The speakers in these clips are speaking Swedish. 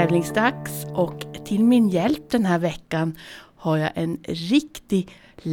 tävlingsdags och till min hjälp den här veckan har jag en riktig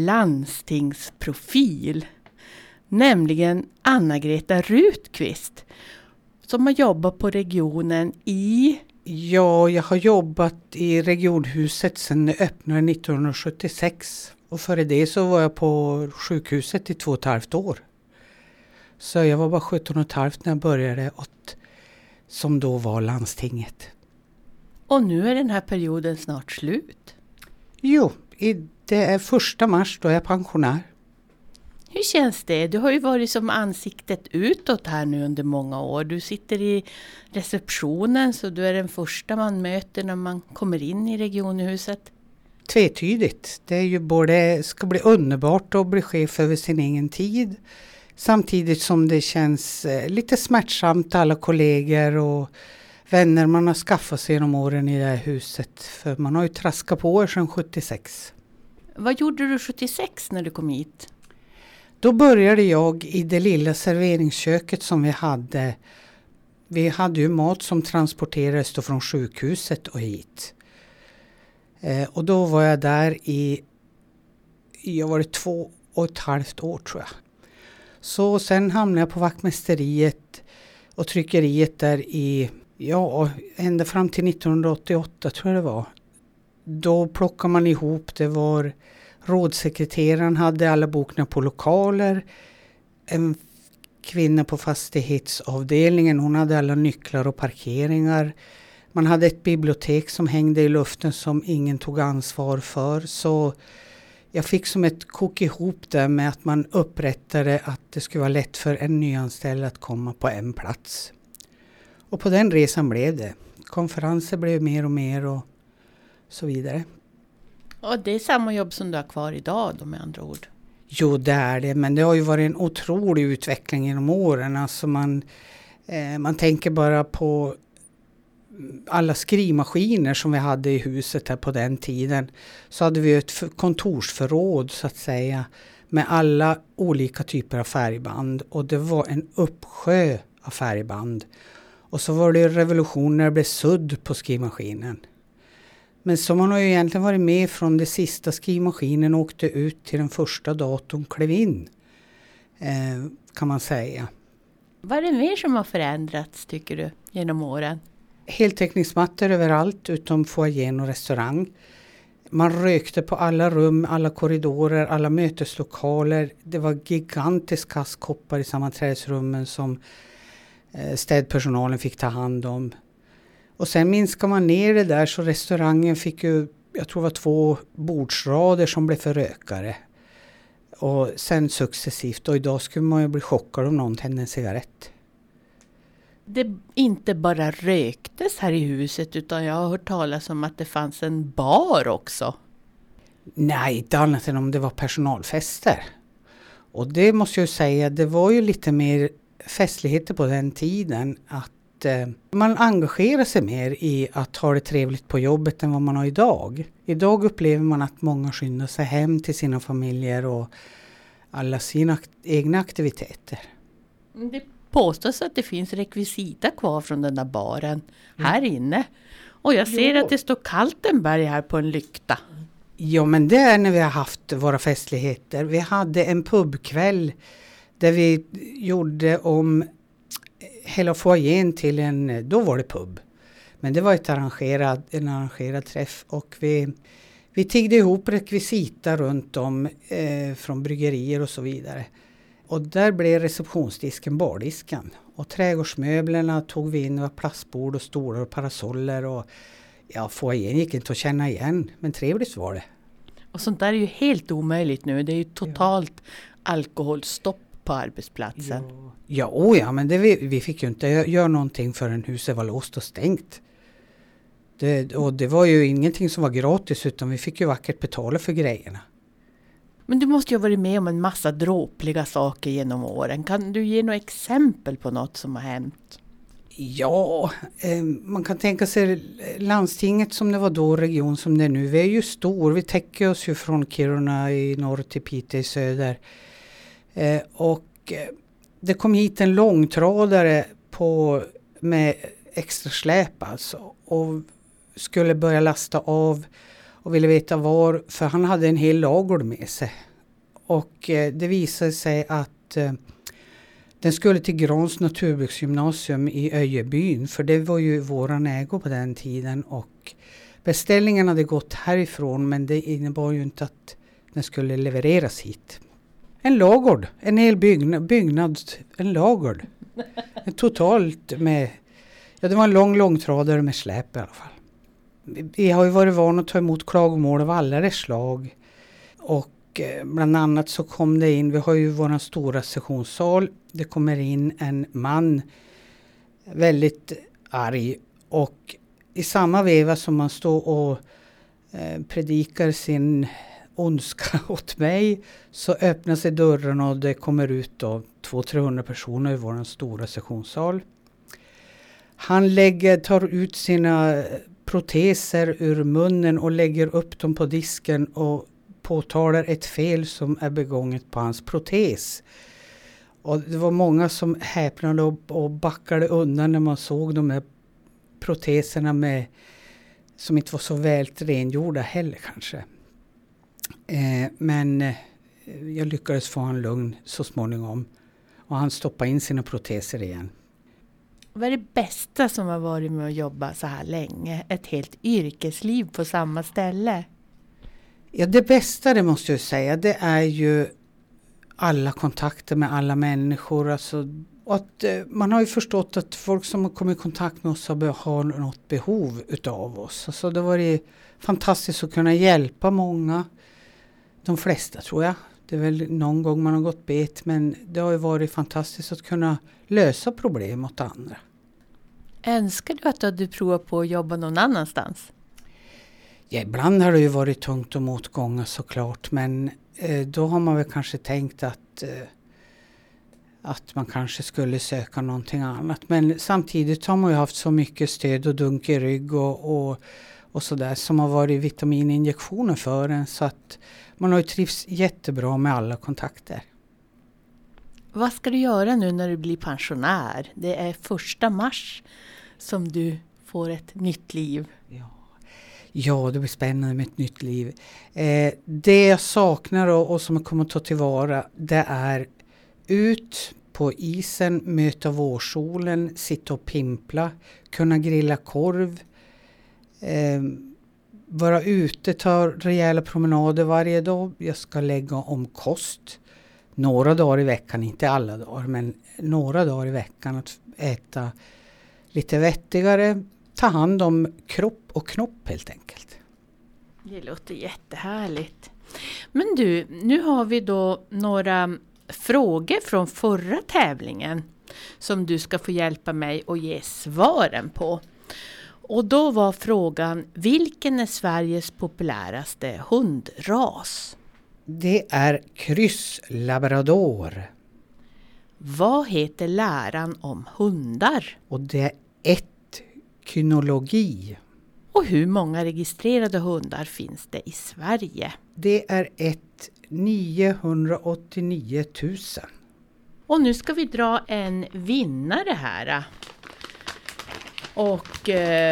landstingsprofil. Nämligen Anna-Greta Rutqvist som har jobbat på regionen i... Ja, jag har jobbat i regionhuset sedan det öppnade 1976. Och före det så var jag på sjukhuset i 2,5 år. Så jag var bara 17,5 när jag började som då var landstinget. Och nu är den här perioden snart slut. Jo, det är 1 mars då jag är pensionär. Hur känns det? Du har ju varit som ansiktet utåt här nu under många år. Du sitter i receptionen så du är den första man möter när man kommer in i regionhuset. Tvetydigt. Det är ju ska bli underbart att bli chef över sin egen tid. Samtidigt som det känns lite smärtsamt alla kollegor och vänner man har skaffat sig genom åren i det här huset. För man har ju traskat på år sedan 76. Vad gjorde du 76 när du kom hit? Då började jag i det lilla serveringsköket som vi hade. Vi hade ju mat som transporterades då från sjukhuset och hit. Och då var jag där jag var 2,5 år tror jag. Så sen hamnade jag på vaktmästeriet och tryckeriet där ända fram till 1988 tror jag det var. Då plockade man ihop, det var rådssekreteraren hade alla bokna på lokaler. En kvinna på fastighetsavdelningen, hon hade alla nycklar och parkeringar. Man hade ett bibliotek som hängde i luften som ingen tog ansvar för. Så jag fick som ett kok ihop där med att man upprättade att det skulle vara lätt för en nyanställd att komma på en plats. Och på den resan blev det. Konferenser blev mer och mer och så vidare. Och det är samma jobb som du har kvar idag då med andra ord? Jo, det är det. Men det har ju varit en otrolig utveckling genom åren. Alltså man tänker bara på alla skrivmaskiner som vi hade i huset här på den tiden. Så hade vi ett kontorsförråd så att säga med alla olika typer av färgband. Och det var en uppsjö av färgband. Och så var det revolution när det blev sudd på skrivmaskinen. Men så man har ju egentligen varit med från det sista skrivmaskinen och åkte ut till den första datorn klev in. Kan man säga. Vad är det mer som har förändrats tycker du genom åren? Heltäckningsmattor överallt utom foajén och restaurang. Man rökte på alla rum, alla korridorer, alla möteslokaler. Det var gigantiska askkoppar i sammanträdesrummen som städpersonalen fick ta hand om. Och sen minskar man ner det där så restaurangen fick ju, jag tror det var 2 bordsrader som blev för rökare. Och sen successivt, och idag skulle man ju bli chockad om någon tände en cigarett. Det inte bara röktes här i huset utan jag har hört talas om att det fanns en bar också. Nej, inte annat än om det var personalfester. Och det måste jag ju säga, det var ju lite mer festligheter på den tiden att man engagerar sig mer i att ha det trevligt på jobbet än vad man har idag. Idag upplever man att många skyndar sig hem till sina familjer och alla sina egna aktiviteter. Det påstås att det finns rekvisita kvar från den där baren här inne. Och jag ser att det står Kaltenberg här på en lykta. Ja, men det är när vi har haft våra festligheter. Vi hade en pubkväll där vi gjorde om hela foajén till då var det pub. Men det var en arrangerad träff och vi tiggde ihop rekvisita runt om från bryggerier och så vidare. Och där blev receptionsdisken bardisken. Och trädgårdsmöblerna tog vi in, det var plastbord och stolar och parasoller och foajén gick inte att känna igen, men trevligt var det. Och sånt där är ju helt omöjligt nu, det är ju totalt alkoholstopp på arbetsplatsen. Ja, men vi fick ju inte göra någonting förrän huset var låst och stängt. Det var ju ingenting som var gratis utan vi fick ju vackert betala för grejerna. Men du måste ju ha varit med om en massa dråpliga saker genom åren. Kan du ge några exempel på något som har hänt? Ja, man kan tänka sig landstinget som det var då, region som det är nu. Vi är ju stor, vi täcker oss ju från Kiruna i norr till Piteå i söder. Och det kom hit en långtradare med extra släp alltså. Och skulle börja lasta av och ville veta var, för han hade en hel ladugård med sig. Och det visade sig att den skulle till Grans naturbruksgymnasium i Öjebyn, för det var ju våran ägo på den tiden, och beställningen hade gått härifrån, men det innebar ju inte att den skulle levereras hit. En ladugård, en hel byggnad, en ladugård. Totalt med, ja, det var en långtradare med släp i alla fall. Vi har ju varit vana att ta emot klagomål av alla slag, och bland annat så kom det in, vi har ju vår stora sessionssal, det kommer in en man väldigt arg, och i samma veva som man står och predikar sin ondska åt mig, så öppnar sig dörren och det kommer ut då 200-300 personer i vår stora sessionssal. Han tar ut sina proteser ur munnen och lägger upp dem på disken och påtalar ett fel som är begånget på hans protes. Och det var många som häpnade och backade undan när man såg de här proteserna som inte var så väl rengjorda heller kanske. Men jag lyckades få han lugn så småningom, och han stoppade in sina proteser igen. Vad är det bästa som har varit med att jobba så här länge? Ett helt yrkesliv på samma ställe? Ja, det bästa, det måste jag säga, det är ju alla kontakter med alla människor. Alltså, att man har ju förstått att folk som har kommit i kontakt med oss har något behov utav oss. Alltså, det var ju fantastiskt att kunna hjälpa många. De flesta tror jag. Det är väl någon gång man har gått bet, men det har ju varit fantastiskt att kunna lösa problem åt andra. Önskar du att du hade provat på att jobba någon annanstans? Ja, ibland har det ju varit tungt och motgångar såklart, men då har man väl kanske tänkt att man kanske skulle söka någonting annat. Men samtidigt har man ju haft så mycket stöd och dunk i rygg och sådär som har varit vitamininjektioner för en, så att man har ju trivs jättebra med alla kontakter. Vad ska du göra nu när du blir pensionär? Det är 1 mars som du får ett nytt liv. Ja, det blir spännande med ett nytt liv. Det jag saknar och som jag kommer att ta tillvara, det är ut på isen, möta vårsolen, sitta och pimpla, kunna grilla korv, vara ute, ta rejäla promenader varje dag. Jag ska lägga om kost några dagar i veckan, inte alla dagar, men några dagar i veckan, att äta lite vettigare, ta hand om kropp och knopp helt enkelt. Det låter jättehärligt. Men du, nu har vi då några frågor från förra tävlingen som du ska få hjälpa mig att ge svaren på. Och då var frågan, vilken är Sveriges populäraste hundras? Det är krysslabrador. Vad heter läran om hundar? Och det är etkynologi. Och hur många registrerade hundar finns det i Sverige? Det är 989 000. Och nu ska vi dra en vinnare här. Och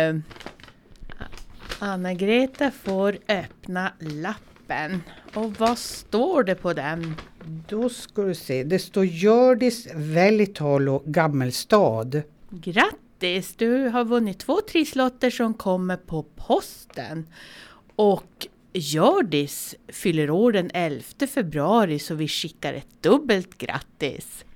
Anna-Greta får öppna lappen. Och vad står det på den? Då ska du se. Det står Hjördis Välitalo Gammelstad. Grattis! Du har vunnit 2 trisslotter som kommer på posten. Och Hjördis fyller år den 11 februari, så vi skickar ett dubbelt grattis.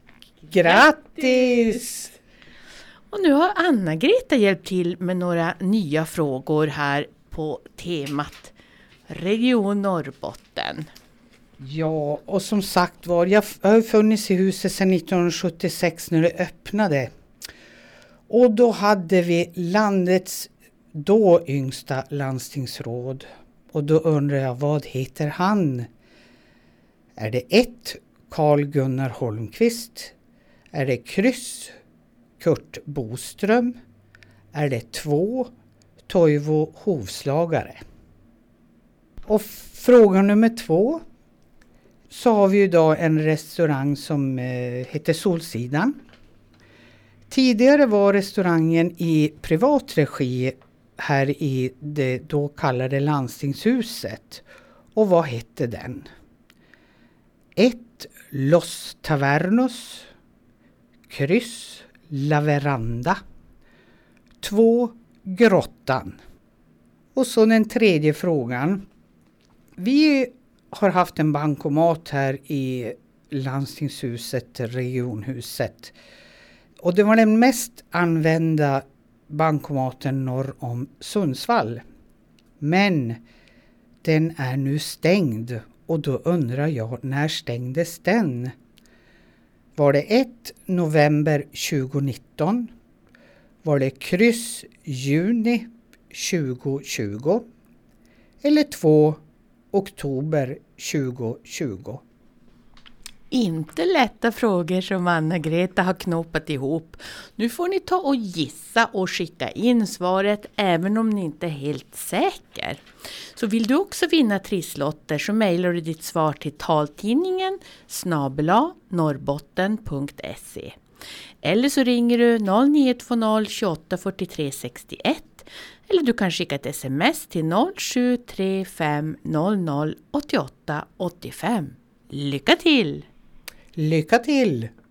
Grattis! Och nu har Anna-Greta hjälpt till med några nya frågor här på temat Region Norrbotten. Ja, och som sagt var, jag har funnits i huset sedan 1976 när det öppnade. Och då hade vi landets då yngsta landstingsråd. Och då undrar jag, vad heter han? Är det 1. Carl Gunnar Holmqvist? Är det kryss Kurt Boström? Är det 2. Toivo Hovslagare? Och fråga nummer 2. Så har vi idag en restaurang som heter Solsidan. Tidigare var restaurangen i privat regi här i det då kallade landstingshuset. Och vad hette den? 1. Los Tavernos. Kryss La Veranda. 2. Grottan. Och så den tredje frågan. Vi har haft en bankomat här i landstingshuset, regionhuset. Och det var den mest använda bankomaten norr om Sundsvall. Men den är nu stängd. Och då undrar jag, när stängdes den? Var det 1. november 2019? Var det kryss juni 2020? Eller 2. oktober 2020? Inte lätta frågor som Anna-Greta har knoppat ihop. Nu får ni ta och gissa och skicka in svaret även om ni inte är helt säker. Så vill du också vinna trisslotter så mejlar du ditt svar till taltidningen @norrbotten.se. Eller så ringer du 0920 28 43 61. Eller du kan skicka ett sms till 0735 00 88 85. Lycka till! Lycka till!